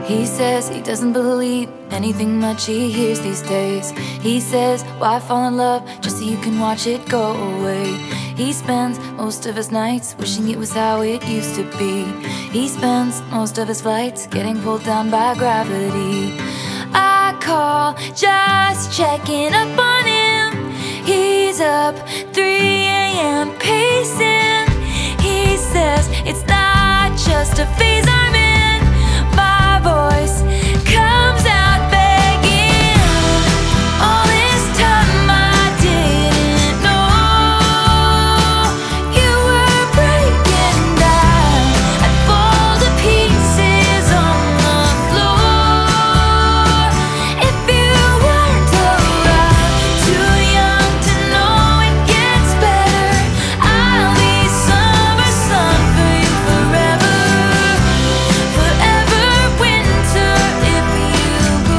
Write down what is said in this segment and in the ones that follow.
He says he doesn't believe anything much he hears these days. He says, why fall in love just so you can watch it go away? He spends most of his nights wishing it was how it used to be. He spends most of his flights getting pulled down by gravity. I call just checking up on him. He's up 3 a.m. pacing. He says it's not just a phase I'm in. My voice comes out begging. All this time I didn't know you were breaking down. I'd fall to pieces on the floor if you weren't around. Too young to know it gets better. I'll be summer sun for you forever. Forever winter if you go.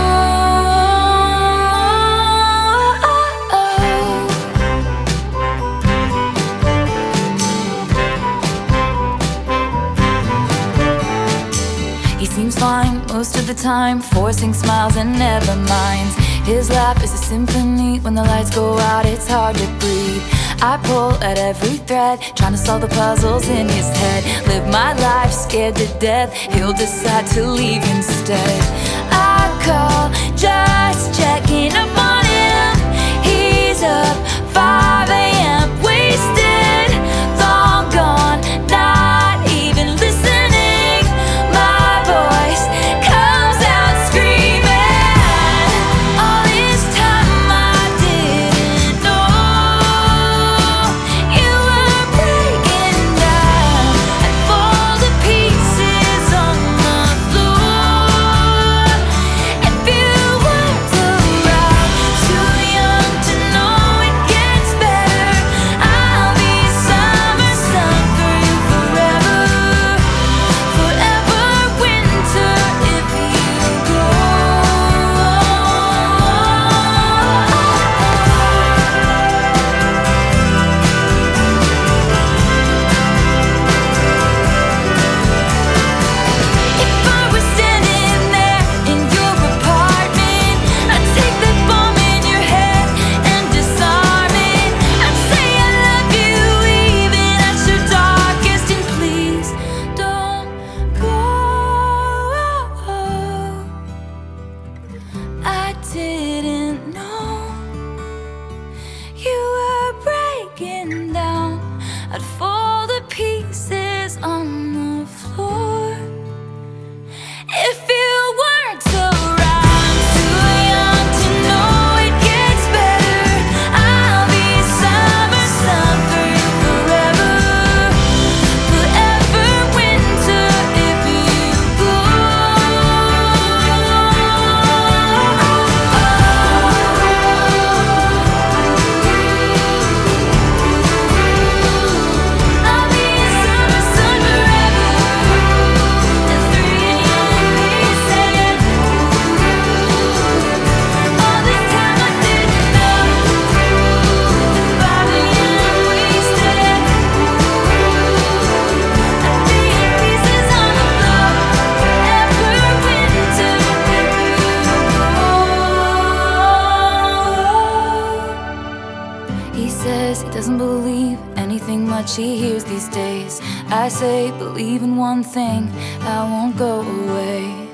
He seems fine most of the time, forcing smiles and never minds. His laugh is a symphony. When the lights go out, it's hard to breathe. I pull at every thread, trying to solve the puzzles in his head. Live my life scared to death. He'll decide to leave instead. I call just checking up on him. He's up 5 a.m. wasted, long gone, not even listening. My voice comes out screaming. All this time I didn't know you were breaking down. I'd fall to pieces on the floor if you weren't around. Too young to know it gets better. I'll be summer sun for you forever. Forever winter if you go. If I was standing there in your apartment, I'd take that bomb in your head and disarm it. I'd say I love you even at your darkest, and please don't go. I didn't know you were breaking down. I'd fall to pieces on the floor if you weren't around. Too young to know it gets better. I'll be summer sun for you forever. Forever winter if you go. I'll be summer sun forever. At 3 a.m. pacing. All this time I didn't know. At 5 a.m. wasted. I'd be in pieces on the floor. Forever winter if you go. He says he doesn't believe anything much he hears these days. I say, believe in one thing, I won't go away.